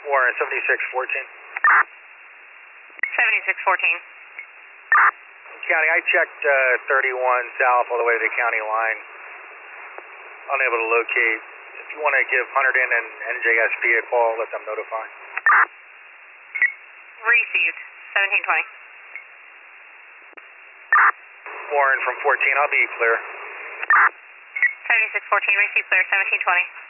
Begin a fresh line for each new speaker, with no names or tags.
Warren, 7614.
7614.
County, I checked 31 south all the way to the county line. Unable to locate. If you want to give Hunterdon and NJSP a call, let them notify.
Received. 1720.
Warren from 14, I'll be clear.
7614, receive clear, 1720.